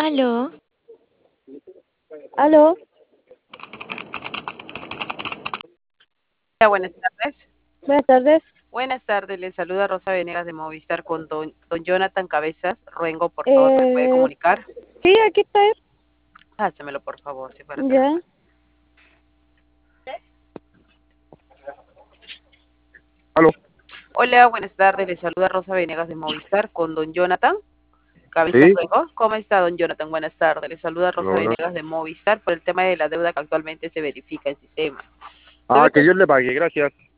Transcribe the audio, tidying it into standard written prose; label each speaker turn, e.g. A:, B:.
A: Aló,
B: Aló,
C: Hola, buenas tardes.
B: buenas tardes.
C: Buenas tardes, le saluda Rosa Venegas de Movistar con don Jonathan Cabezas. Ruengo, por favor, ¿me puede
B: Eh,
C: comunicar?
B: sí, aquí está él.
C: Pásemelo, por favor, sí, para tener.
B: Ya.
D: Aló,
C: Hola, buenas tardes, le saluda Rosa Venegas de Movistar con don Jonathan Cabezas
D: sí,
C: Ruengo. ¿Cómo está, don Jonathan? Buenas tardes, le saluda
D: hola,
C: Rosa
D: buenas.
C: Venegas de Movistar por el tema de la deuda que actualmente se verifica en sistema.
D: Ah,
C: Debe
D: que
C: ten-
D: yo le pagué, gracias.